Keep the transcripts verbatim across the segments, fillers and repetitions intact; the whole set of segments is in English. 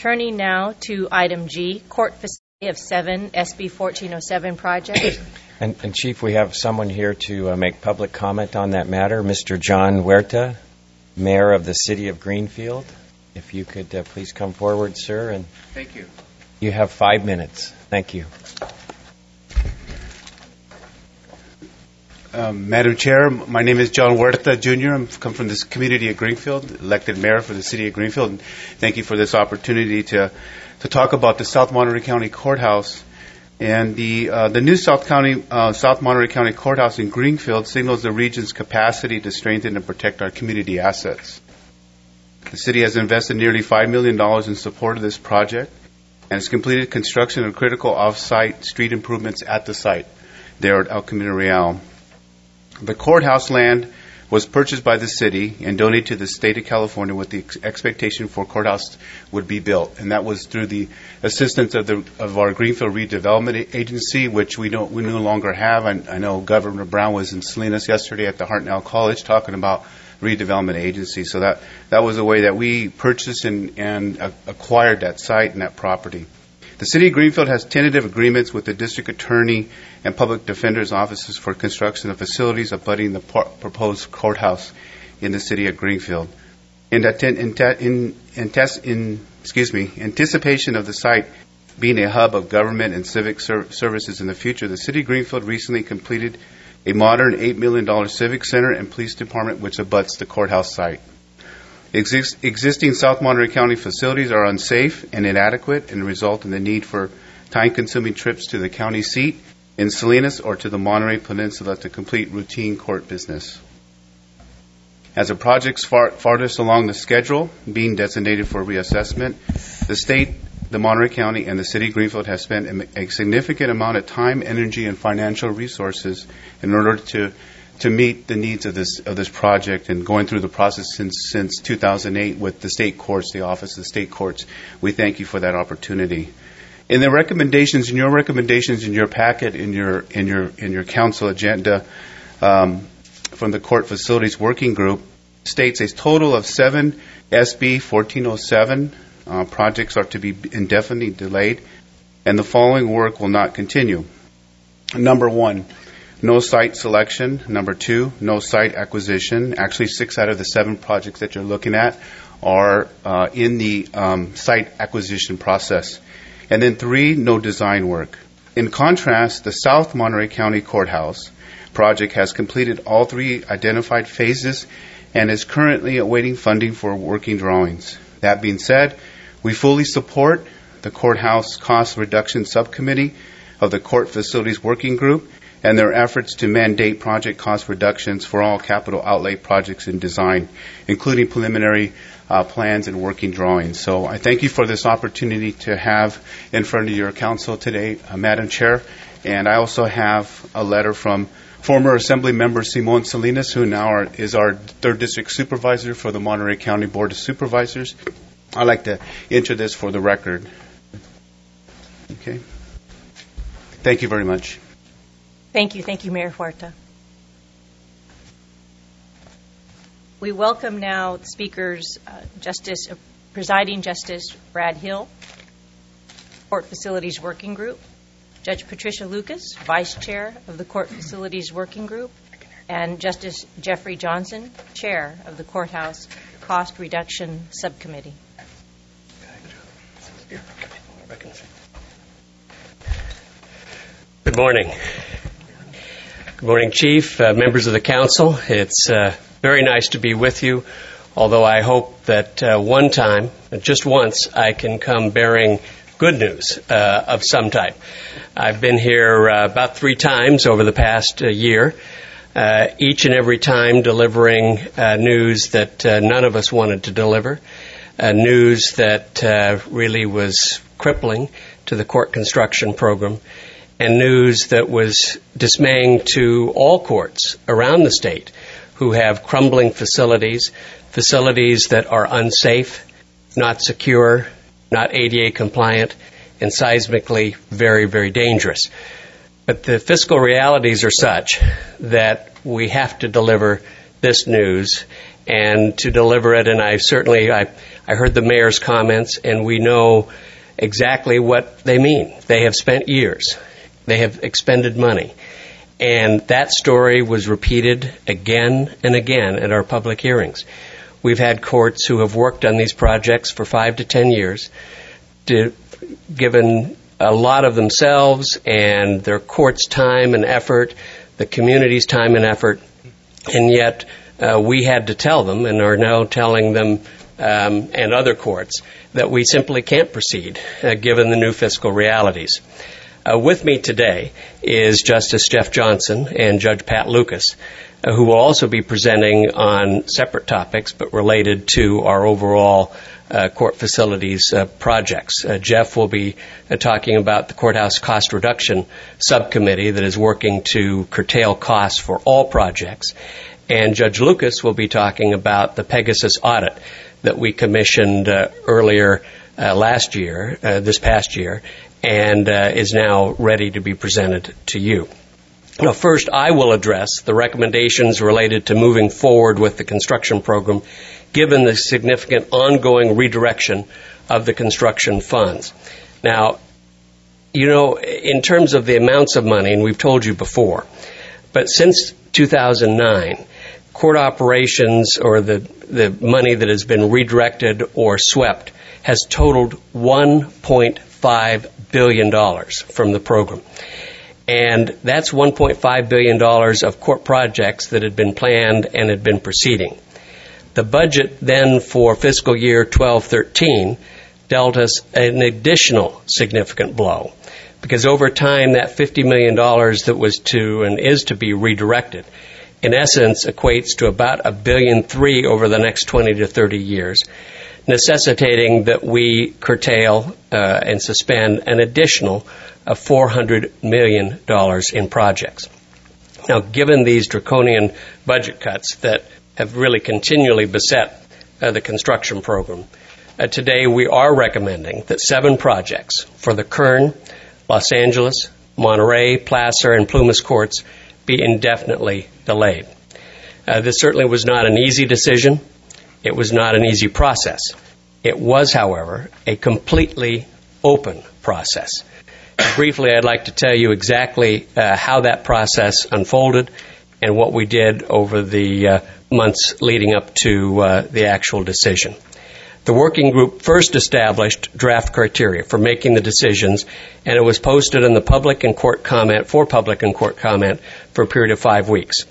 Turning now to item G, court facility of seven S B fourteen oh seven project. And, and Chief, we have someone here to uh, make public comment on that matter, Mister John Huerta, Mayor of the City of Greenfield. If you could uh, please come forward, sir. And thank you. You have five minutes. Thank you. Um, Madam Chair, my name is John Huerta, Junior I'm come from this community of Greenfield, elected mayor for the city of Greenfield. And thank you for this opportunity to to talk about the South Monterey County Courthouse. And the uh, the new South County uh, South Monterey County Courthouse in Greenfield signals the region's capacity to strengthen and protect our community assets. The city has invested nearly five million dollars in support of this project and has completed construction of critical off-site street improvements at the site there at El Camino Real. The courthouse land was purchased by the city and donated to the state of California with the ex- expectation for courthouse would be built, and that was through the assistance of the of our Greenfield Redevelopment Agency, which we don't we no longer have. I, I know Governor Brown was in Salinas yesterday at the Hartnell College talking about redevelopment agency. So that that was a way that we purchased and and uh, acquired that site and that property. The City of Greenfield has tentative agreements with the District Attorney and Public Defender's offices for construction of facilities abutting the par- proposed courthouse in the City of Greenfield. In, atten- in, te- in, in, tes- in excuse me, anticipation of the site being a hub of government and civic ser- services in the future, the City of Greenfield recently completed a modern eight million dollars civic center and police department which abuts the courthouse site. Exist- existing South Monterey County facilities are unsafe and inadequate and result in the need for time-consuming trips to the county seat in Salinas or to the Monterey Peninsula to complete routine court business. As the project's far- farthest along the schedule, being designated for reassessment, the state, the Monterey County, and the City of Greenfield have spent a, a significant amount of time, energy, and financial resources in order to to meet the needs of this of this project, and going through the process since since two thousand eight with the state courts, the Office of the State Courts. We thank you for that opportunity. In the recommendations, in your recommendations, in your packet, in your in your in your council agenda um, from the Court Facilities Working Group, states a total of seven S B fourteen oh seven uh, projects are to be indefinitely delayed, and the following work will not continue. Number one, no site selection. Number two, no site acquisition. Actually, six out of the seven projects that you're looking at are uh, in the um, site acquisition process. And then three, no design work. In contrast, the South Monterey County Courthouse project has completed all three identified phases and is currently awaiting funding for working drawings. That being said, we fully support the Courthouse Cost Reduction Subcommittee of the Court Facilities Working Group and their efforts to mandate project cost reductions for all capital outlay projects in design, including preliminary uh, plans and working drawings. So I thank you for this opportunity to have in front of your council today, uh, Madam Chair. And I also have a letter from former Assembly Member Simon Salinas, who now are, is our third District Supervisor for the Monterey County Board of Supervisors. I'd like to enter this for the record. Okay. Thank you very much. Thank you. Thank you, Mayor Huerta. We welcome now speakers, uh, Justice, uh, Presiding Justice Brad Hill, Court Facilities Working Group, Judge Patricia Lucas, Vice Chair of the Court Facilities Working Group, and Justice Jeffrey Johnson, Chair of the Courthouse Cost Reduction Subcommittee. Good morning. Good morning, Chief, uh, members of the council. It's uh, very nice to be with you, although I hope that uh, one time, just once, I can come bearing good news uh, of some type. I've been here uh, about three times over the past uh, year, uh, each and every time delivering uh, news that uh, none of us wanted to deliver, uh, news that uh, really was crippling to the court construction program, and news that was dismaying to all courts around the state who have crumbling facilities, facilities that are unsafe, not secure, not A D A compliant, and seismically very, very dangerous. But the fiscal realities are such that we have to deliver this news, and to deliver it, and I certainly, I, I heard the mayor's comments, and we know exactly what they mean. They have spent years. They have expended money. And that story was repeated again and again at our public hearings. We've had courts who have worked on these projects for five to ten years, to, given a lot of themselves and their court's time and effort, the community's time and effort, and yet uh, we had to tell them, and are now telling them um, and other courts, that we simply can't proceed uh, given the new fiscal realities. Uh, with me today is Justice Jeff Johnson and Judge Pat Lucas, uh, who will also be presenting on separate topics but related to our overall uh, court facilities uh, projects. Uh, Jeff will be uh, talking about the Courthouse Cost Reduction Subcommittee that is working to curtail costs for all projects. And Judge Lucas will be talking about the Pegasus audit that we commissioned uh, earlier uh, last year, uh, this past year, and uh, is now ready to be presented to you. Now, first, I will address the recommendations related to moving forward with the construction program, given the significant ongoing redirection of the construction funds. Now, you know, in terms of the amounts of money, and we've told you before, but since two thousand nine, court operations, or the, the money that has been redirected or swept, has totaled one point five billion dollars from the program. And that's one point five billion dollars of court projects that had been planned and had been proceeding. The budget then for fiscal year twelve thirteen dealt us an additional significant blow, because over time that fifty million dollars that was to and is to be redirected, in essence, equates to about a billion three over the next twenty to thirty years, necessitating that we curtail uh, and suspend an additional uh, four hundred million dollars in projects. Now, given these draconian budget cuts that have really continually beset uh, the construction program, uh, today we are recommending that seven projects for the Kern, Los Angeles, Monterey, Placer, and Plumas courts be indefinitely delayed. Uh, this certainly was not an easy decision. It was not an easy process. It was, however, a completely open process. Briefly, I'd like to tell you exactly uh, how that process unfolded and what we did over the uh, months leading up to uh, the actual decision. The working group first established draft criteria for making the decisions, and it was posted in the public and court comment for public and court comment for a period of five weeks.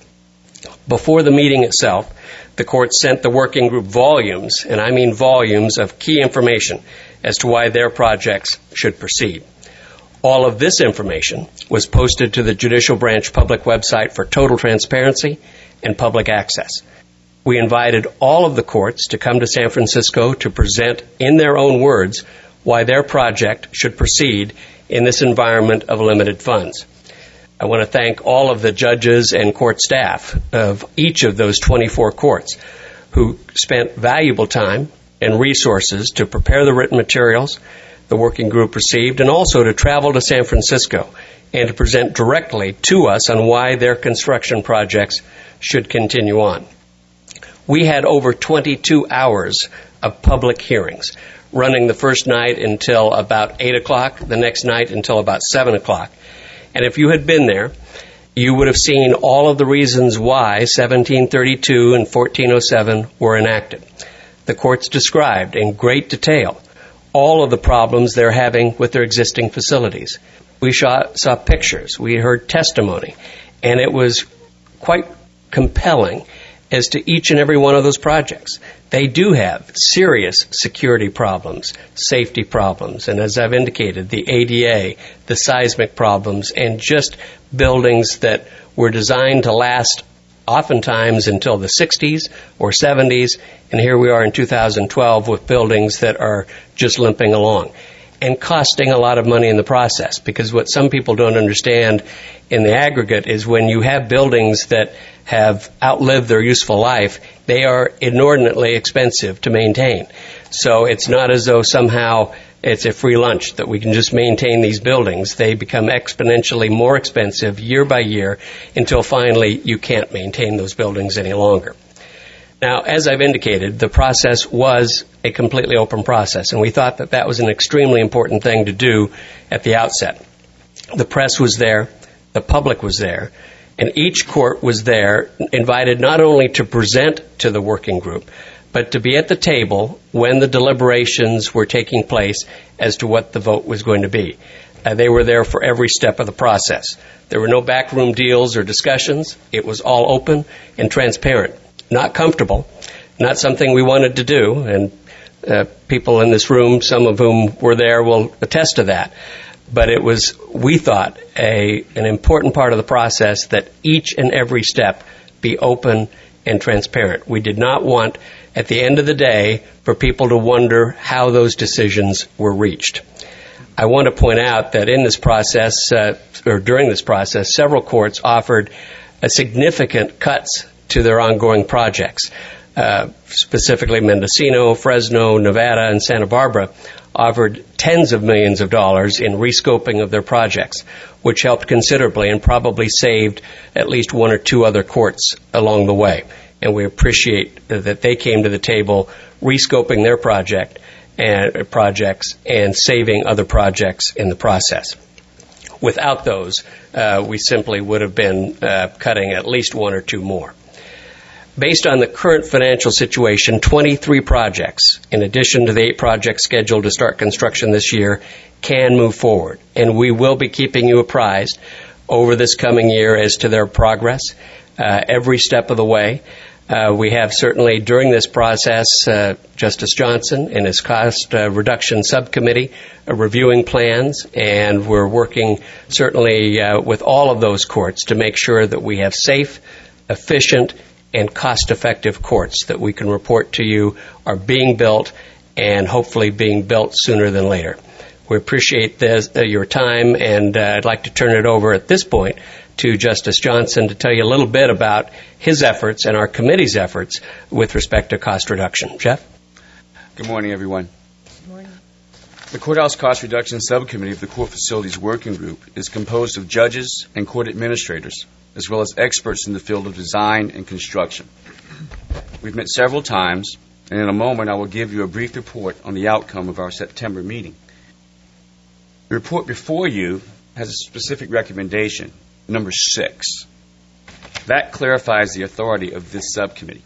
Before the meeting itself, the court sent the working group volumes, and I mean volumes, of key information as to why their projects should proceed. All of this information was posted to the Judicial Branch public website for total transparency and public access. We invited all of the courts to come to San Francisco to present in their own words why their project should proceed in this environment of limited funds. I want to thank all of the judges and court staff of each of those twenty-four courts who spent valuable time and resources to prepare the written materials the working group received, and also to travel to San Francisco and to present directly to us on why their construction projects should continue on. We had over twenty-two hours of public hearings, running the first night until about eight o'clock, the next night until about seven o'clock. And if you had been there, you would have seen all of the reasons why seventeen thirty-two and fourteen oh seven were enacted. The courts described in great detail all of the problems they're having with their existing facilities. We saw, saw pictures, we heard testimony, and it was quite compelling as to each and every one of those projects. They do have serious security problems, safety problems, and as I've indicated, the A D A, the seismic problems, and just buildings that were designed to last oftentimes until the sixties or seventies, and here we are in two thousand twelve with buildings that are just limping along and costing a lot of money in the process, because what some people don't understand in the aggregate is when you have buildings that have outlived their useful life, they are inordinately expensive to maintain. So it's not as though somehow it's a free lunch that we can just maintain these buildings. They become exponentially more expensive year by year until finally you can't maintain those buildings any longer. Now, as I've indicated, the process was a completely open process, and we thought that that was an extremely important thing to do at the outset. The press was there, the public was there, and each court was there, invited not only to present to the working group, but to be at the table when the deliberations were taking place as to what the vote was going to be. Uh, they were there for every step of the process. There were no backroom deals or discussions. It was all open and transparent. Not comfortable, not something we wanted to do, and uh, people in this room, some of whom were there, will attest to that. But it was, we thought, a, an important part of the process that each and every step be open and transparent. We did not want, at the end of the day, for people to wonder how those decisions were reached. I want to point out that in this process, uh, or during this process, several courts offered a significant cuts to their ongoing projects. Uh, specifically, Mendocino, Fresno, Nevada, and Santa Barbara offered tens of millions of dollars in rescoping of their projects, which helped considerably and probably saved at least one or two other courts along the way. And we appreciate that they came to the table rescoping their project and projects and saving other projects in the process. Without those, uh, we simply would have been uh, cutting at least one or two more. Based on the current financial situation, twenty-three projects, in addition to the eight projects scheduled to start construction this year, can move forward. And we will be keeping you apprised over this coming year as to their progress uh, every step of the way. Uh, we have certainly, during this process, uh, Justice Johnson and his cost uh, reduction subcommittee are reviewing plans, and we're working certainly uh, with all of those courts to make sure that we have safe, efficient, and cost-effective courts that we can report to you are being built and hopefully being built sooner than later. We appreciate this, uh, your time, and uh, I'd like to turn it over at this point to Justice Johnson to tell you a little bit about his efforts and our committee's efforts with respect to cost reduction. Jeff? Good morning, everyone. Good morning. The Courthouse Cost Reduction Subcommittee of the Court Facilities Working Group is composed of judges and court administrators, as well as experts in the field of design and construction. We've met several times, and in a moment I will give you a brief report on the outcome of our September meeting. The report before you has a specific recommendation, number six. That clarifies the authority of this subcommittee.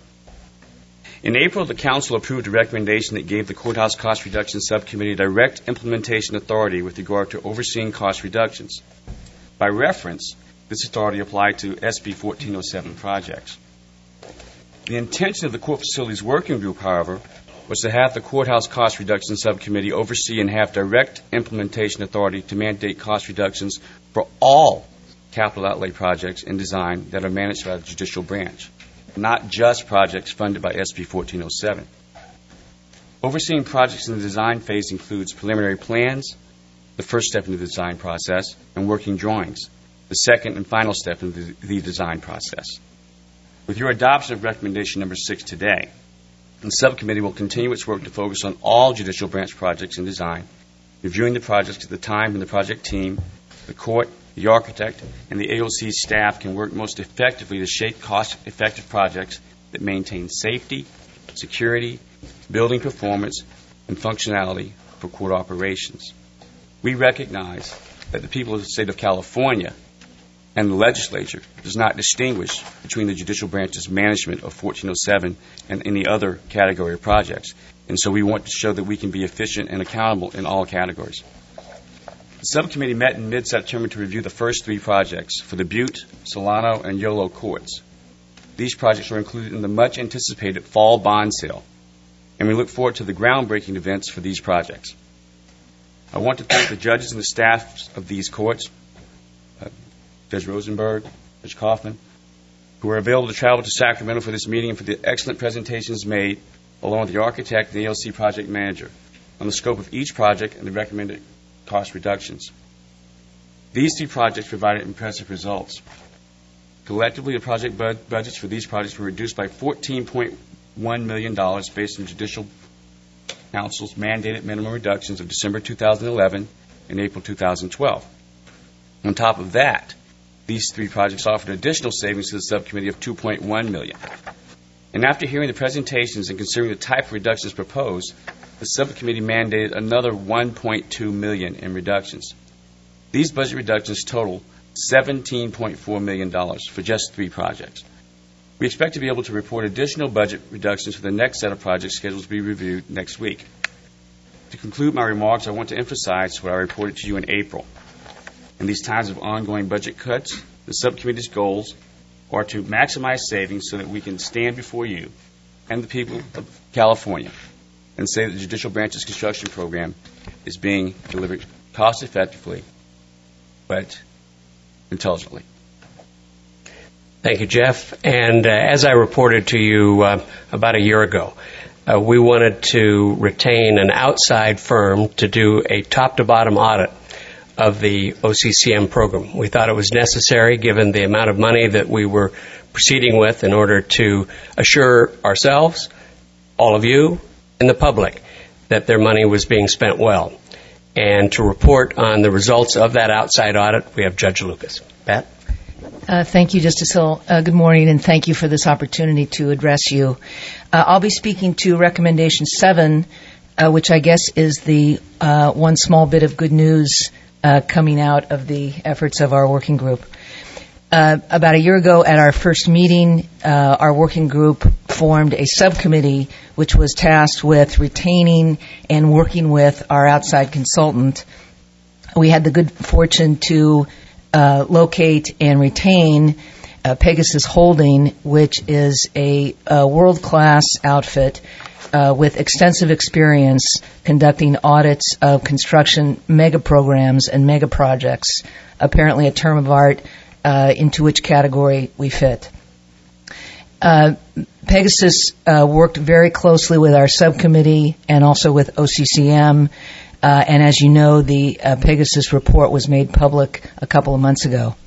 In April, the Council approved a recommendation that gave the Courthouse Cost Reduction Subcommittee direct implementation authority with regard to overseeing cost reductions. By reference, this authority applied to S B fourteen oh seven projects. The intention of the Court Facilities Working Group, however, was to have the Courthouse Cost Reduction Subcommittee oversee and have direct implementation authority to mandate cost reductions for all capital outlay projects in design that are managed by the judicial branch, not just projects funded by S B fourteen oh seven. Overseeing projects in the design phase includes preliminary plans, the first step in the design process, and working drawings, the second and final step in the, the design process. With your adoption of recommendation number six today, the subcommittee will continue its work to focus on all judicial branch projects in design, reviewing the projects at the time when the project team, the court, the architect, and the A O C staff can work most effectively to shape cost-effective projects that maintain safety, security, building performance, and functionality for court operations. We recognize that the people of the state of California and the legislature does not distinguish between the judicial branch's management of fourteen oh seven and any other category of projects. And so we want to show that we can be efficient and accountable in all categories. The subcommittee met in mid-September to review the first three projects for the Butte, Solano, and Yolo courts. These projects were included in the much-anticipated fall bond sale, and we look forward to the groundbreaking events for these projects. I want to thank the judges and the staffs of these courts, uh, Judge Rosenberg, Judge Kaufman, who were available to travel to Sacramento for this meeting and for the excellent presentations made, along with the architect and the A O C project manager, on the scope of each project and the recommended cost reductions. These three projects provided impressive results. Collectively, the project bud- budgets for these projects were reduced by fourteen point one million dollars based on Judicial Council's mandated minimum reductions of December two thousand eleven and April two thousand twelve. On top of that, these three projects offered additional savings to the subcommittee of two point one million dollars. And after hearing the presentations and considering the type of reductions proposed, the subcommittee mandated another one point two million dollars in reductions. These budget reductions total seventeen point four million dollars for just three projects. We expect to be able to report additional budget reductions for the next set of projects scheduled to be reviewed next week. To conclude my remarks, I want to emphasize what I reported to you in April. In these times of ongoing budget cuts, the subcommittee's goals are to maximize savings so that we can stand before you and the people of California and say that the Judicial Branch's construction program is being delivered cost-effectively but intelligently. Thank you, Jeff. And uh, as I reported to you uh, about a year ago, uh, we wanted to retain an outside firm to do a top-to-bottom audit of the O C C M program. We thought it was necessary, given the amount of money that we were proceeding with, in order to assure ourselves, all of you, and the public that their money was being spent well. And to report on the results of that outside audit, we have Judge Lucas. Pat? Uh, thank you, Justice Hill. Uh, good morning, and thank you for this opportunity to address you. Uh, I'll be speaking to Recommendation seven, uh, which I guess is the uh, one small bit of good news uh, coming out of the efforts of our working group. Uh, about a year ago at our first meeting, uh, our working group formed a subcommittee which was tasked with retaining and working with our outside consultant. We had the good fortune to uh, locate and retain uh, Pegasus Holding, which is a, a world-class outfit uh, with extensive experience conducting audits of construction mega programs and mega projects, apparently a term of art Uh, into which category we fit. Uh, Pegasus uh, worked very closely with our subcommittee and also with O C C M, uh, and as you know, the uh, Pegasus report was made public a couple of months ago.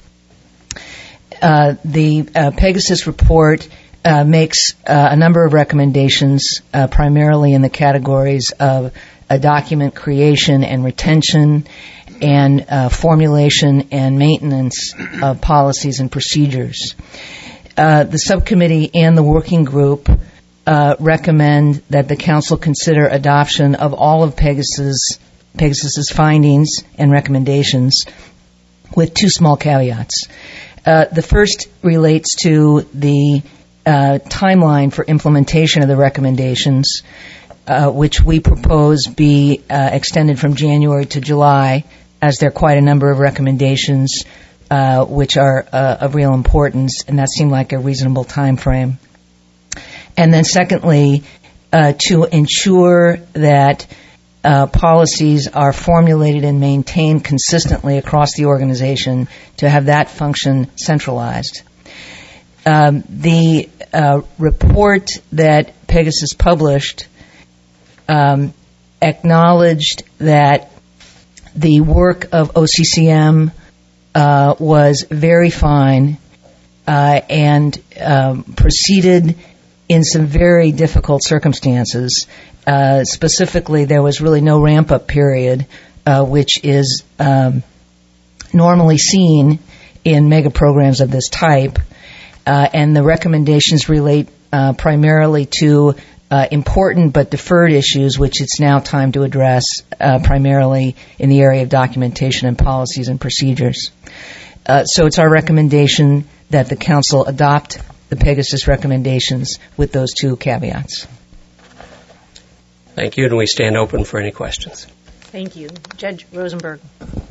Uh, the uh, Pegasus report uh, makes uh, a number of recommendations, uh, primarily in the categories of a document creation and retention, and uh, formulation and maintenance of policies and procedures. Uh, the subcommittee and the working group uh, recommend that the council consider adoption of all of Pegasus, Pegasus's findings and recommendations, with two small caveats. Uh, the first relates to the uh, timeline for implementation of the recommendations, uh, which we propose be uh, extended from January to July, as there are quite a number of recommendations uh, which are uh, of real importance, and that seemed like a reasonable time frame. And then secondly, uh, to ensure that uh, policies are formulated and maintained consistently across the organization, to have that function centralized. Um, the uh, report that Pegasus published um, acknowledged that the work of O C C M uh, was very fine uh, and um, proceeded in some very difficult circumstances. Uh, specifically, there was really no ramp-up period, uh, which is um, normally seen in mega programs of this type. Uh, and the recommendations relate uh, primarily to Uh, important but deferred issues, which it's now time to address, uh, primarily in the area of documentation and policies and procedures. Uh, so it's our recommendation that the council adopt the Pegasus recommendations with those two caveats. Thank you, and we stand open for any questions. Thank you. Judge Rosenberg.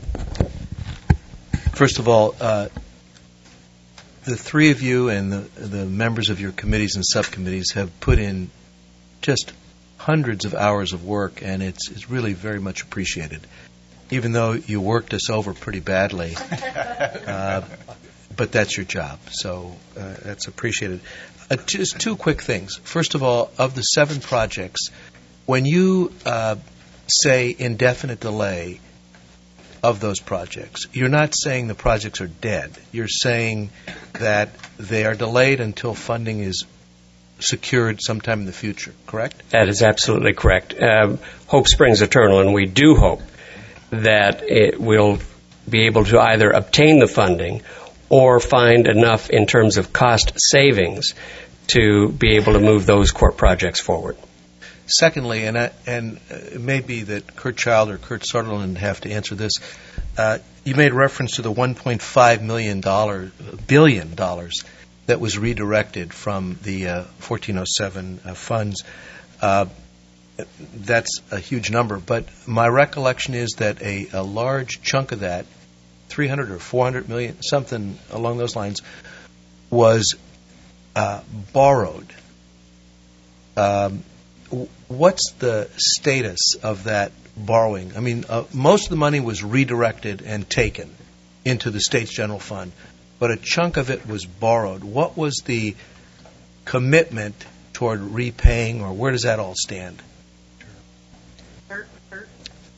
First of all, uh, the three of you and the, the members of your committees and subcommittees have put in just hundreds of hours of work, and it's, it's really very much appreciated, even though you worked us over pretty badly. Uh, but that's your job, so uh, that's appreciated. Uh, just two quick things. First of all, of the seven projects, when you uh, say indefinite delay of those projects, you're not saying the projects are dead. You're saying that they are delayed until funding is secured sometime in the future, correct? That is absolutely correct. Um, hope springs eternal, and we do hope that it will be able to either obtain the funding or find enough in terms of cost savings to be able to move those court projects forward. Secondly, and I, and it may be that Kurt Child or Kurt Sutherland have to answer this. Uh, you made reference to the one point five million dollars, billion dollars that was redirected from the uh, fourteen oh seven uh, funds. Uh, that's a huge number, but my recollection is that a, a large chunk of that, three hundred or four hundred million, something along those lines, was uh, borrowed. Um, What's the status of that borrowing? I mean, uh, most of the money was redirected and taken into the state's general fund, but a chunk of it was borrowed. What was the commitment toward repaying, or where does that all stand? Kurt, Kurt.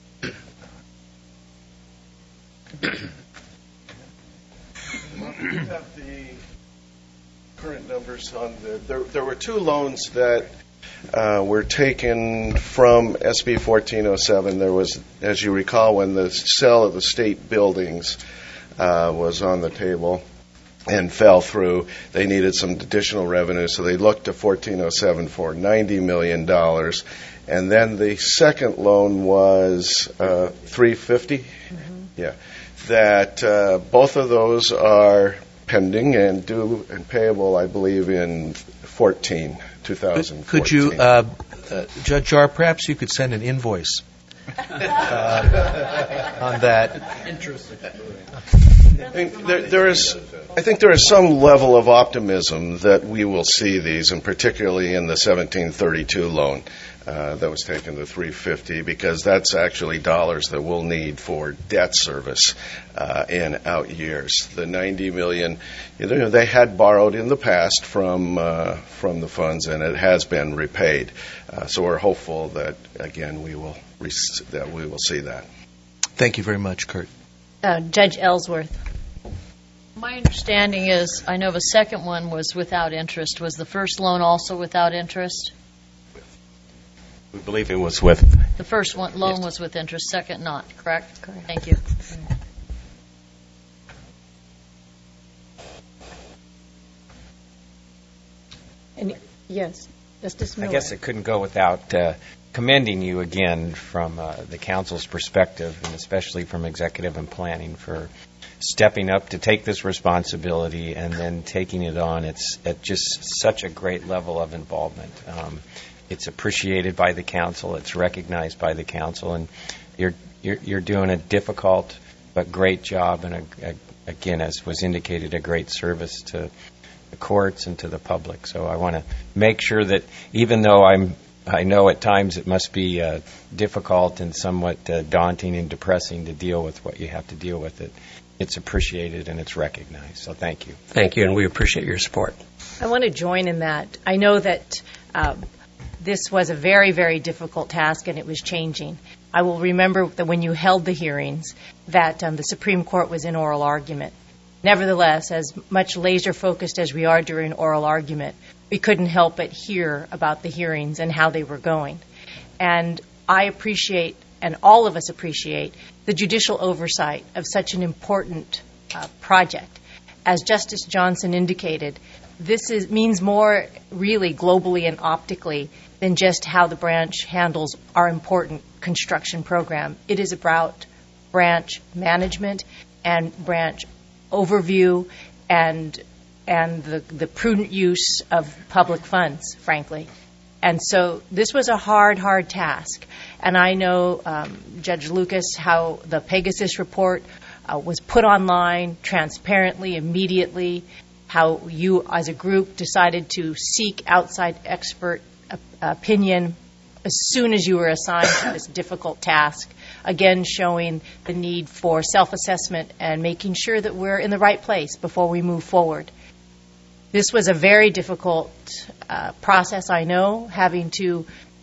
We have the current numbers on the. There, there were two loans that Uh, were taken from S B fourteen oh seven. There was, as you recall, when the sale of the state buildings uh, was on the table and fell through, they needed some additional revenue, so they looked to fourteen oh seven for ninety million dollars. And then the second loan was uh, three hundred fifty dollars. Mm-hmm. Yeah. That uh, both of those are pending and due and payable, I believe, in fourteen. twenty fourteen. Could you, uh, uh, Judge Jar, perhaps you could send an invoice uh, on that? I think there, there is, I think there is some level of optimism that we will see these, and particularly in the seventeen thirty-two loan uh, that was taken to three hundred fifty, because that's actually dollars that we'll need for debt service uh, in out years. The ninety million, you know, they had borrowed in the past from uh, from the funds, and it has been repaid. Uh, so we're hopeful that again we will re- that we will see that. Thank you very much, Kurt. Uh, Judge Ellsworth. My understanding is, I know the second one was without interest. Was the first loan also without interest? We believe it was with. The first one loan Yes. was with interest, second not, correct? Correct. Thank you. And, yes, Justice Miller. I guess it couldn't go without uh, commending you again from uh, the council's perspective, and especially from executive and planning, for stepping up to take this responsibility and then taking it on. It's at just such a great level of involvement. Um, it's appreciated by the council. It's recognized by the council, and you're you're, you're doing a difficult but great job, and a, a, again, as was indicated, a great service to the courts and to the public. So I want to make sure that even though I'm I know at times it must be uh, difficult and somewhat uh, daunting and depressing to deal with what you have to deal with, it it's appreciated and it's recognized. So thank you. Thank you, and we appreciate your support. I want to join in that. I know that um, this was a very, very difficult task, and it was changing. I will remember that when you held the hearings, that um, the Supreme Court was in oral argument. Nevertheless, as much laser-focused as we are during oral argument, we couldn't help but hear about the hearings and how they were going. And I appreciate, and all of us appreciate, the judicial oversight of such an important uh, project. As Justice Johnson indicated, this is, means more really globally and optically than just how the branch handles our important construction program. It is about branch management and branch overview and and the, the prudent use of public funds, frankly. And so this was a hard, hard task. And I know, um, Judge Lucas, how the Pegasus report uh, was put online transparently, immediately, how you as a group decided to seek outside expert op- opinion as soon as you were assigned to this difficult task, again showing the need for self-assessment and making sure that we're in the right place before we move forward. This was a very difficult uh, process, I know, having to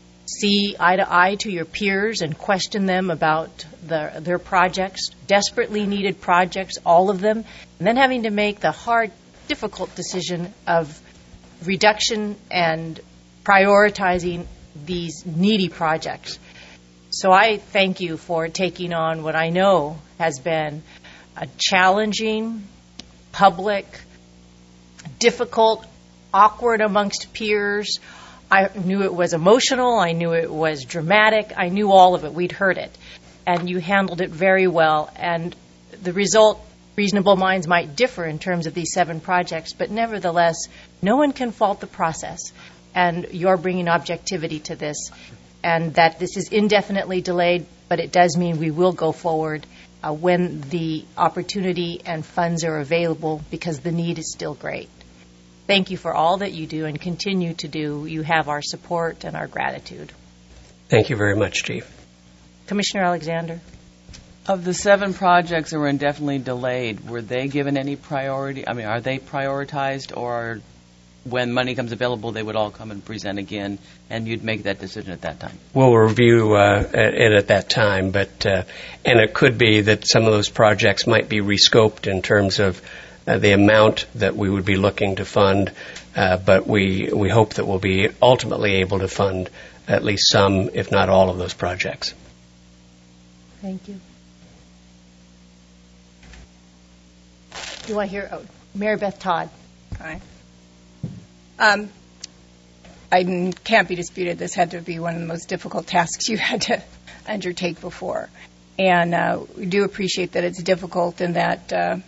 see eye to eye to your peers and question them about the, their projects, desperately needed projects, all of them, and then having to make the hard, difficult decision of reduction and prioritizing these needy projects. So I thank you for taking on what I know has been a challenging, public, difficult, awkward amongst peers. I knew it was emotional. I knew it was dramatic. I knew all of it. We'd heard it. And you handled it very well. And the result, reasonable minds might differ in terms of these seven projects, but nevertheless, no one can fault the process. And you're bringing objectivity to this. And that this is indefinitely delayed, but it does mean we will go forward uh, when the opportunity and funds are available, because the need is still great. Thank you for all that you do and continue to do. You have our support and our gratitude. Thank you very much, Chief. Commissioner Alexander. Of the seven projects that were indefinitely delayed, were they given any priority? I mean, are they prioritized, or when money comes available, they would all come and present again, and you'd make that decision at that time? We'll review uh, it at that time, but uh, and it could be that some of those projects might be rescoped in terms of uh, the amount that we would be looking to fund, uh, but we, we hope that we'll be ultimately able to fund at least some, if not all, of those projects. Thank you. Do you want to hear oh, Mary Beth Todd? Hi. Um, I can't be disputed. This had to be one of the most difficult tasks you had to undertake before. And uh, we do appreciate that it's difficult and that, uh,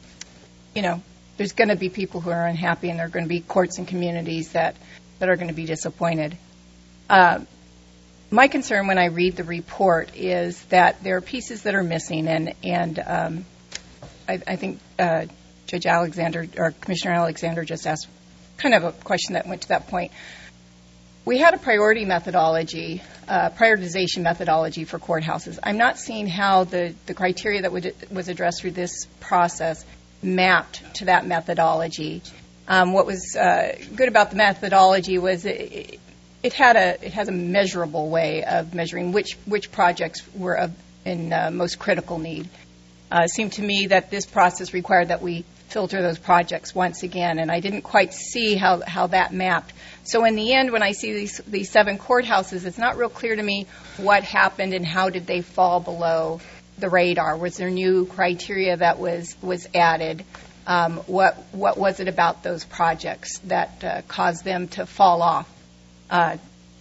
you know, there's going to be people who are unhappy, and there are going to be courts and communities that, that are going to be disappointed. Uh, my concern when I read the report is that there are pieces that are missing, and, and um, I, I think uh, Judge Alexander, or Commissioner Alexander just asked kind of a question that went to that point. We had a priority methodology, uh, prioritization methodology for courthouses. I'm not seeing how the, the criteria that would, was addressed through this process mapped to that methodology. Um, what was uh, good about the methodology was it, it had a it has a measurable way of measuring which which projects were of, in uh, most critical need. Uh, it seemed to me that this process required that we filter those projects once again, and I didn't quite see how, how that mapped. So in the end, when I see these, these seven courthouses, it's not real clear to me what happened and how did they fall below the radar. Was there new criteria that was, was added? Um, what, what was it about those projects that uh, caused them to fall off? Uh,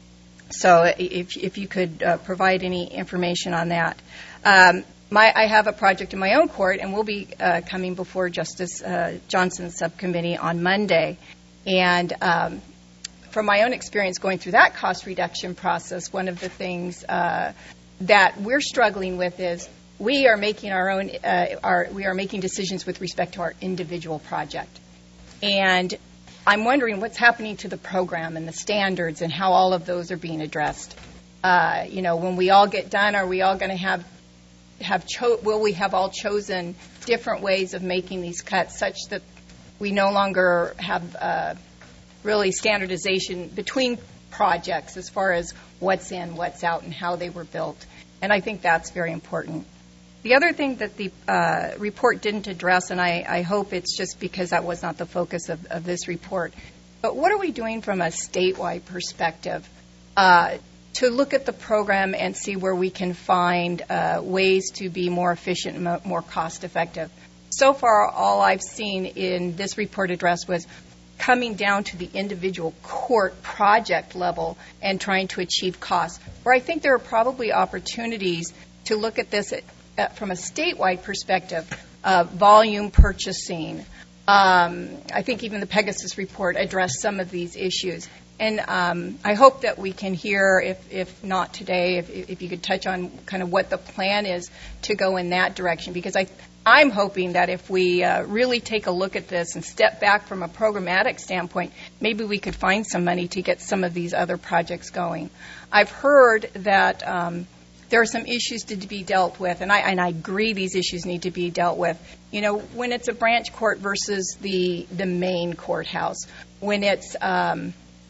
so if, if you could uh, provide any information on that. Um, My, I have a project in my own court, and we'll be uh, coming before Justice uh, Johnson's subcommittee on Monday. And um, from my own experience going through that cost reduction process, one of the things uh, that we're struggling with is we are making our own, uh, our, we are making decisions with respect to our individual project. And I'm wondering what's happening to the program and the standards and how all of those are being addressed. Uh, you know, when we all get done, are we all going to have have cho- will we have all chosen different ways of making these cuts such that we no longer have uh, really standardization between projects as far as what's in, what's out, and how they were built. And I think that's very important. The other thing that the uh, report didn't address, and I, I hope it's just because that was not the focus of, of this report, but what are we doing from a statewide perspective uh, to look at the program and see where we can find uh, ways to be more efficient and mo- more cost-effective. So far, all I've seen in this report address was coming down to the individual court project level and trying to achieve costs, where I think there are probably opportunities to look at this at, at, from a statewide perspective, uh, volume purchasing. Um, I think even the Pegasus report addressed some of these issues. And um, I hope that we can hear, if, if not today, if, if you could touch on kind of what the plan is to go in that direction. Because I, I'm hoping that if we uh, really take a look at this and step back from a programmatic standpoint, maybe we could find some money to get some of these other projects going. I've heard that um, there are some issues to be dealt with, and I, and I agree these issues need to be dealt with. You know, when it's a branch court versus the, the main courthouse, when it's... Um,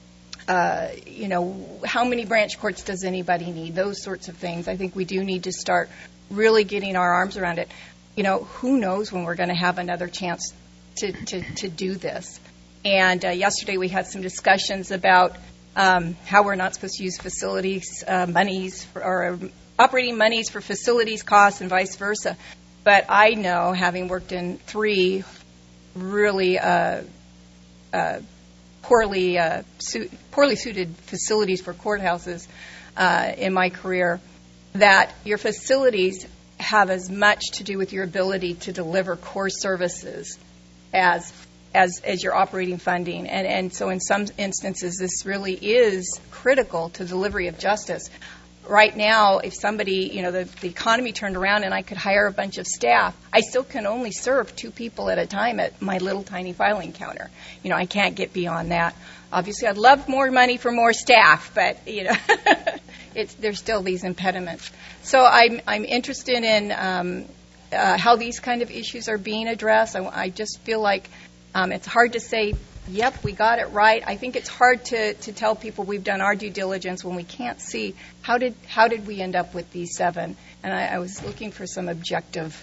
Uh, you know, how many branch courts does anybody need? Those sorts of things. I think we do need to start really getting our arms around it. You know, who knows when we're going to have another chance to, to, to do this. And uh, yesterday we had some discussions about um, how we're not supposed to use facilities uh, monies for, or operating monies for facilities costs and vice versa. But I know, having worked in three really uh, uh, poorly uh, su- poorly suited facilities for courthouses uh, in my career, that your facilities have as much to do with your ability to deliver core services as as as your operating funding. And and so in some instances, this really is critical to delivery of justice. Right now, if somebody, you know, the, the economy turned around and I could hire a bunch of staff, I still can only serve two people at a time at my little tiny filing counter. You know, I can't get beyond that. Obviously, I'd love more money for more staff, but, you know, it's, there's still these impediments. So I'm, I'm interested in um, uh, how these kind of issues are being addressed. I, I just feel like um, it's hard to say, yep, we got it right. I think it's hard to, to tell people we've done our due diligence when we can't see how did how did we end up with these seven. And I, I was looking for some objective.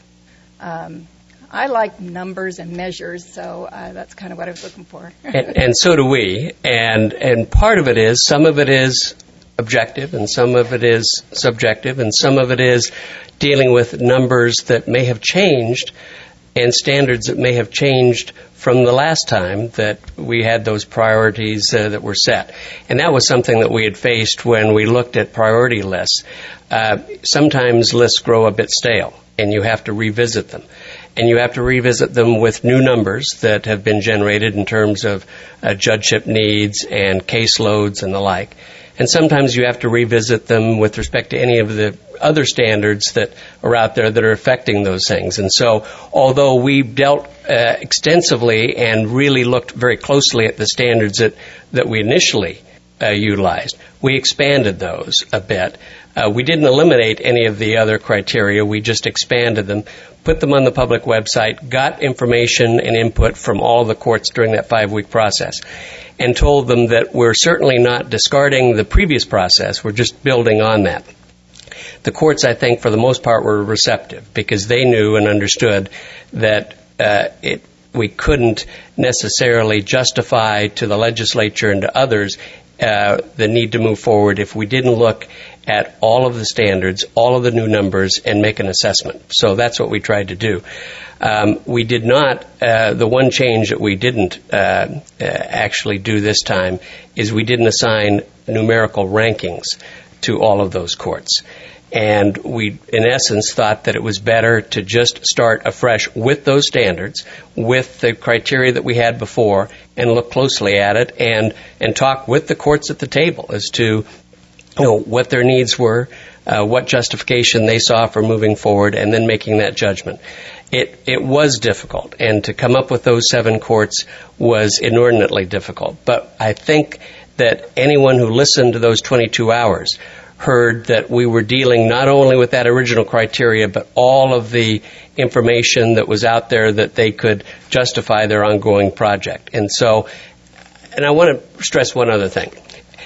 Um, I like numbers and measures, so uh, that's kind of what I was looking for. and, and so do we. And and part of it is, some of it is objective, and some of it is subjective, and some of it is dealing with numbers that may have changed and standards that may have changed from the last time that we had those priorities uh, that were set. And that was something that we had faced when we looked at priority lists. Uh, sometimes lists grow a bit stale, and you have to revisit them. And you have to revisit them with new numbers that have been generated in terms of uh, judgeship needs and caseloads and the like. And sometimes you have to revisit them with respect to any of the other standards that are out there that are affecting those things. And so, although we dealt uh, extensively and really looked very closely at the standards that, that we initially uh, utilized, we expanded those a bit. Uh, we didn't eliminate any of the other criteria. We just expanded them, put them on the public website, got information and input from all the courts during that five-week process, and told them that we're certainly not discarding the previous process. We're just building on that. The courts, I think, for the most part, were receptive because they knew and understood that uh, it, we couldn't necessarily justify to the legislature and to others uh, the need to move forward if we didn't look at all of the standards, all of the new numbers, and make an assessment. So that's what we tried to do. Um, we did not, uh, the one change that we didn't uh, uh, actually do this time is we didn't assign numerical rankings to all of those courts. And we, in essence, thought that it was better to just start afresh with those standards, with the criteria that we had before, and look closely at it and, and talk with the courts at the table as to, you know, what their needs were, uh, what justification they saw for moving forward, and then making that judgment. It, it was difficult, and to come up with those seven courts was inordinately difficult. But I think that anyone who listened to those twenty-two hours heard that we were dealing not only with that original criteria, but all of the information that was out there that they could justify their ongoing project. And so, and I want to stress one other thing.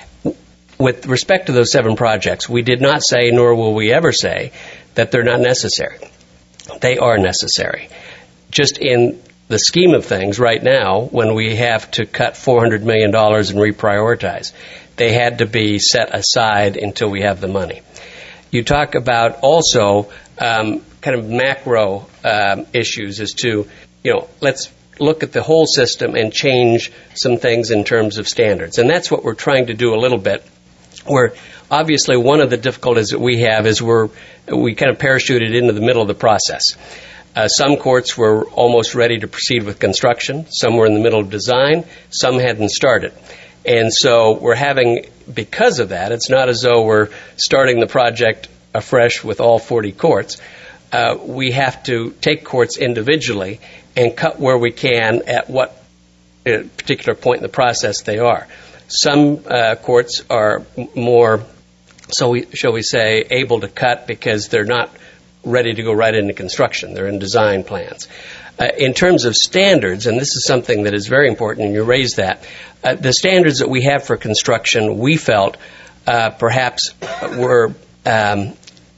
With respect to those seven projects, we did not say, nor will we ever say, that they're not necessary. They are necessary. Just in the scheme of things right now, when we have to cut four hundred million dollars and reprioritize, they had to be set aside until we have the money. You talk about also um, kind of macro um, issues as to, you know, let's look at the whole system and change some things in terms of standards. And that's what we're trying to do a little bit. Where obviously one of the difficulties that we have is we're, we kind of parachuted into the middle of the process. Uh, some courts were almost ready to proceed with construction. Some were in the middle of design. Some hadn't started. And so we're having, because of that, it's not as though we're starting the project afresh with all forty courts. Uh, we have to take courts individually and cut where we can at what uh, particular point in the process they are. Some uh, courts are more, so we, shall we say, able to cut because they're not ready to go right into construction. They're in design plans. Uh, in terms of standards, and this is something that is very important, and you raised that, uh, the standards that we have for construction, we felt uh, perhaps were um,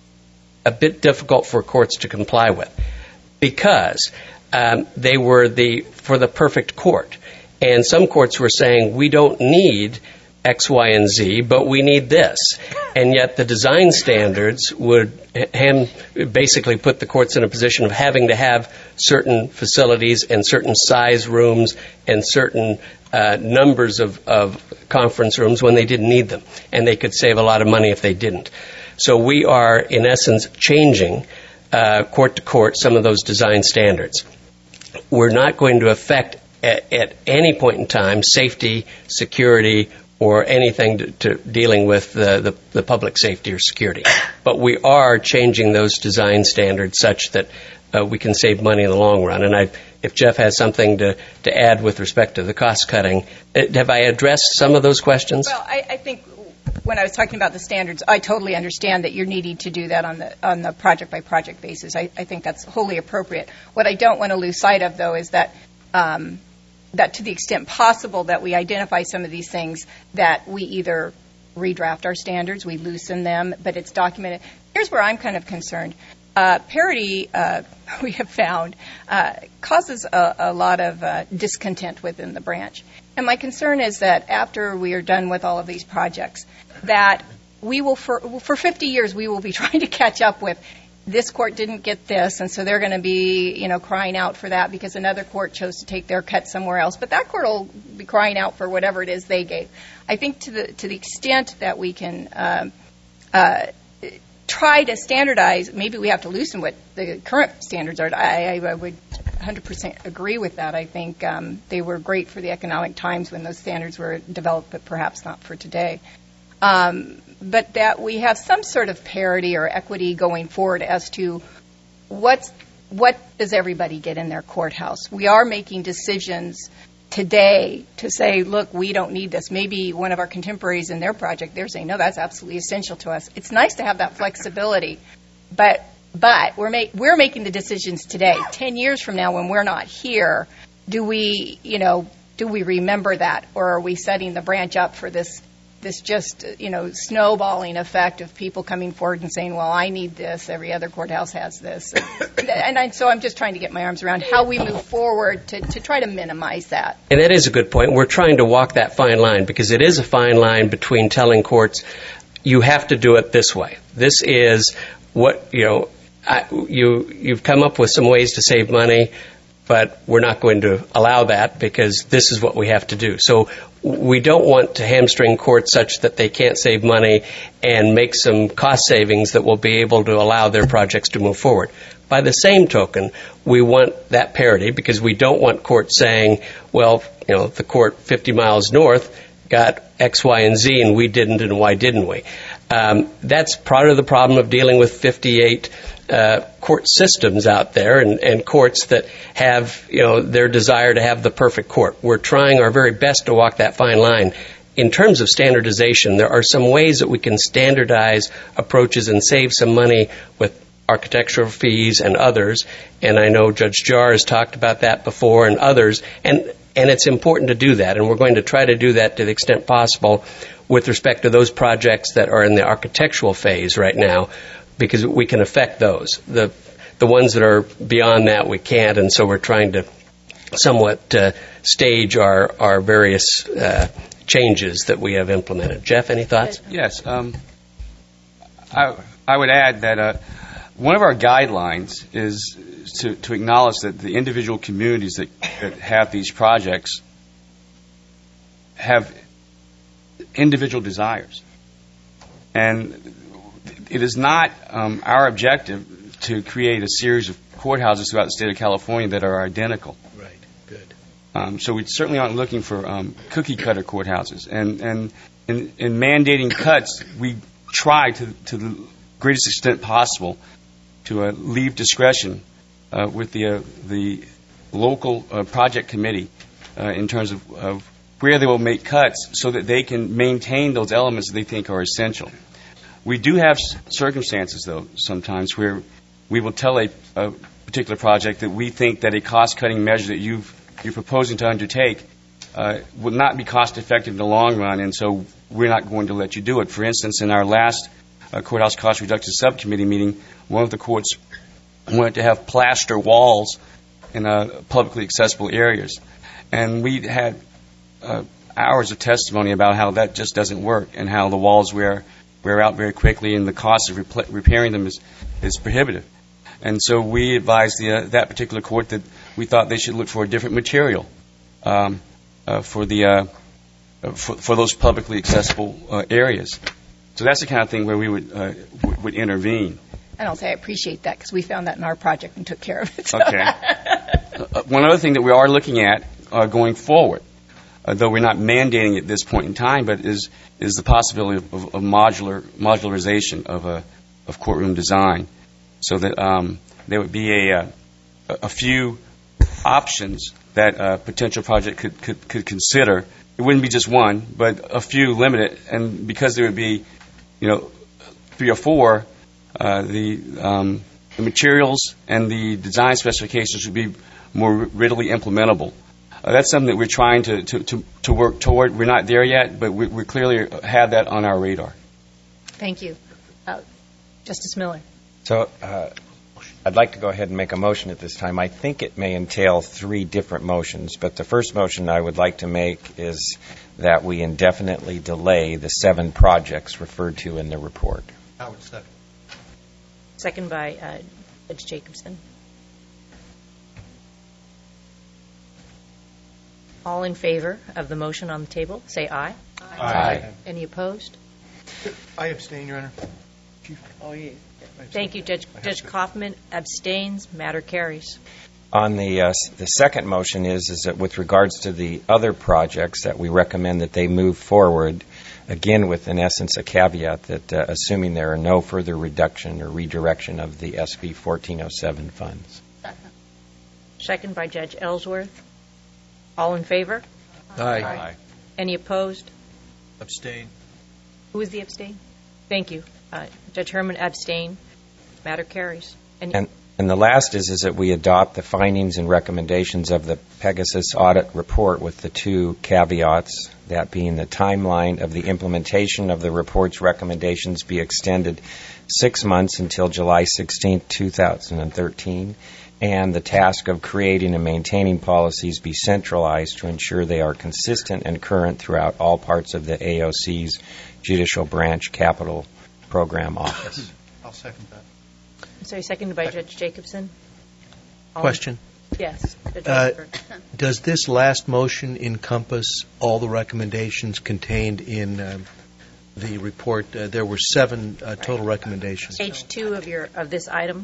a bit difficult for courts to comply with because um, they were the for the perfect court. And some courts were saying we don't need uh, X, Y, and Z, but we need this. And yet the design standards would ham, basically put the courts in a position of having to have certain facilities and certain size rooms and certain uh, numbers of, of conference rooms when they didn't need them. And they could save a lot of money if they didn't. So we are, in essence, changing uh, court to court some of those design standards. We're not going to affect at, at any point in time safety, security, or anything to, to dealing with the, the, the public safety or security. But we are changing those design standards such that uh, we can save money in the long run. And I, if Jeff has something to, to add with respect to the cost cutting, uh, have I addressed some of those questions? Well, I, I think when I was talking about the standards, I totally understand that you're needing to do that on the on the project by project basis. I, I think that's wholly appropriate. What I don't want to lose sight of, though, is that um, that to the extent possible that we identify some of these things, that we either redraft our standards, we loosen them, but it's documented. Here's where I'm kind of concerned. Uh, parity, uh, we have found, uh, causes a, a lot of uh, discontent within the branch. And my concern is that after we are done with all of these projects, that we will, for, for fifty years, we will be trying to catch up with this court didn't get this, and so they're going to be, you know, crying out for that because another court chose to take their cut somewhere else. But that court will be crying out for whatever it is they gave. I think to the to the extent that we can um, uh, try to standardize, maybe we have to loosen what the current standards are. I, I would one hundred percent agree with that. I think um, they were great for the economic times when those standards were developed, but perhaps not for today. Um, but that we have some sort of parity or equity going forward as to what's, what does everybody get in their courthouse. We are making decisions today to say, look, we don't need this. Maybe one of our contemporaries in their project, they're saying, no, that's absolutely essential to us. It's nice to have that flexibility, but but we're, make, we're making the decisions today. Ten years from now when we're not here, do we, you know, do we remember that, or are we setting the branch up for this this just, you know, snowballing effect of people coming forward and saying, well, I need this, every other courthouse has this. And, and I, so I'm just trying to get my arms around how we move forward to, to try to minimize that. And that is a good point. We're trying to walk that fine line because it is a fine line between telling courts, you have to do it this way. This is what, you know, I, you, you've come up with some ways to save money, but we're not going to allow that because this is what we have to do. So we don't want to hamstring courts such that they can't save money and make some cost savings that will be able to allow their projects to move forward. By the same token, we want that parity because we don't want courts saying, well, you know, the court fifty miles north got X, Y, and Z and we didn't, and why didn't we? Um, that's part of the problem of dealing with fifty-eight Uh, court systems out there and, and courts that have, you know, their desire to have the perfect court. We're trying our very best to walk that fine line. In terms of standardization, there are some ways that we can standardize approaches and save some money with architectural fees and others. And I know Judge Jarr has talked about that before and others. And, and it's important to do that. And we're going to try to do that to the extent possible with respect to those projects that are in the architectural phase right now, because we can affect those. The the ones that are beyond that we can't, and so we're trying to somewhat uh, stage our, our various uh, changes that we have implemented. Jeff, any thoughts? Yes. Um, I, I would add that uh, one of our guidelines is to, to acknowledge that the individual communities that, that have these projects have individual desires. And it is not um, our objective to create a series of courthouses throughout the state of California that are identical. Right. Good. Um, so we certainly aren't looking for um, cookie-cutter courthouses. And, and in, in mandating cuts, we try to, to the greatest extent possible to uh, leave discretion uh, with the uh, the local uh, project committee uh, in terms of, of where they will make cuts so that they can maintain those elements that they think are essential. We do have circumstances, though, sometimes where we will tell a, a particular project that we think that a cost-cutting measure that you've, you're proposing to undertake uh, will not be cost-effective in the long run, and so we're not going to let you do it. For instance, in our last uh, courthouse cost reduction subcommittee meeting, one of the courts wanted to have plaster walls in uh, publicly accessible areas. And we had uh, hours of testimony about how that just doesn't work and how the walls wear wear out very quickly and the cost of repla- repairing them is, is prohibitive. And so we advised the, uh, that particular court that we thought they should look for a different material um, uh, for the uh, for, for those publicly accessible uh, areas. So that's the kind of thing where we would uh, w- would intervene. And I'll say I appreciate that because we found that in our project and took care of it. So. Okay. uh, one other thing that we are looking at uh, going forward, uh, though we're not mandating it at this point in time, but is is the possibility of, of, of modular modularization of a of courtroom design, so that um, there would be a a, a few options that a potential project could, could could consider. It wouldn't be just one, but a few limited, and because there would be, you know, three or four, uh, the, um, the materials and the design specifications would be more readily implementable. Uh, that's something that we're trying to, to, to, to work toward. We're not there yet, but we, we clearly have that on our radar. Thank you. Uh, Justice Miller. So uh, I'd like to go ahead and make a motion at this time. I think it may entail three different motions, but the first motion I would like to make is that we indefinitely delay the seven projects referred to in the report. Howard, second. Second by uh, Judge Jacobson. All in favor of the motion on the table, say aye. Aye. Aye. Any opposed? I abstain, Your Honor. Oh, yeah. Thank you, Judge. Judge Kaufman abstains. Matter carries. On the uh, the second motion is is that with regards to the other projects that we recommend that they move forward, again with in essence a caveat that uh, assuming there are no further reduction or redirection of the S B fourteen oh seven funds. Second by Judge Ellsworth. All in favor? Aye. Aye. Any opposed? Abstain. Who is the abstain? Thank you. Uh, Judge Herman abstain. Matter carries. Any- And and the last is is that we adopt the findings and recommendations of the Pegasus audit report with the two caveats, that being the timeline of the implementation of the report's recommendations be extended six months until July sixteenth, two thousand thirteen, and the task of creating and maintaining policies be centralized to ensure they are consistent and current throughout all parts of the A O C's Judicial Branch Capital Program Office. I'll second that. I'm sorry, seconded by Judge Jacobson. All Question. in- Yes. Judge Uh, Rutherford. Does this last motion encompass all the recommendations contained in um, the report? Uh, there were seven uh, total recommendations. Page two of your of this item.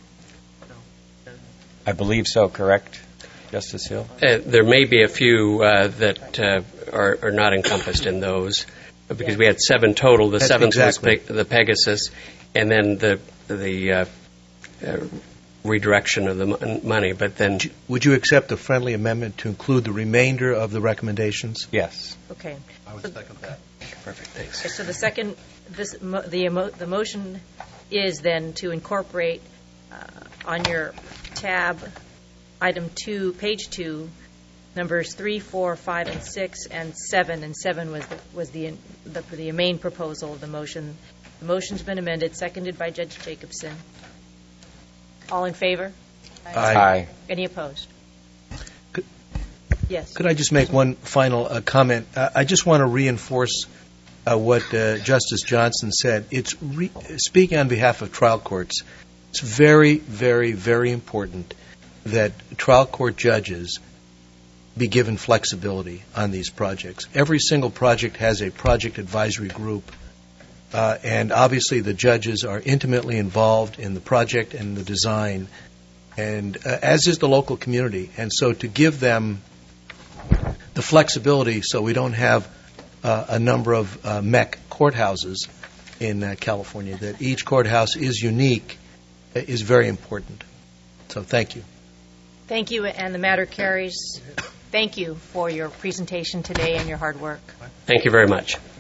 I believe so, correct, Justice Hill? Uh, there may be a few uh, that uh, are, are not encompassed in those, because we had seven total. The That's seventh exactly. was Pe- the Pegasus, and then the the uh, uh, redirection of the mon- money. But then, Would you accept a friendly amendment to include the remainder of the recommendations? Yes. Okay. I would second that. perfect. Thanks. Okay, so the second, this mo- the emo- the motion is then to incorporate uh, on your tab, item two, page two, numbers three, four, five, and six, and seven. And seven was the, was the, the the main proposal of the motion. The motion's been amended, seconded by Judge Jacobson. All in favor? Aye. Any opposed? Could- Yes. Could I just make one final uh, comment? Uh, I just want to reinforce uh, what uh, Justice Johnson said. It's re- speaking on behalf of trial courts. It's very, very, very important that trial court judges be given flexibility on these projects. Every single project has a project advisory group, uh, and obviously the judges are intimately involved in the project and the design, and uh, as is the local community. And so to give them the flexibility so we don't have uh, a number of uh, M E C courthouses in uh, California, that each courthouse is unique, uh, is very important. So thank you. Thank you, and the matter carries. Thank you for your presentation today and your hard work. Thank you very much.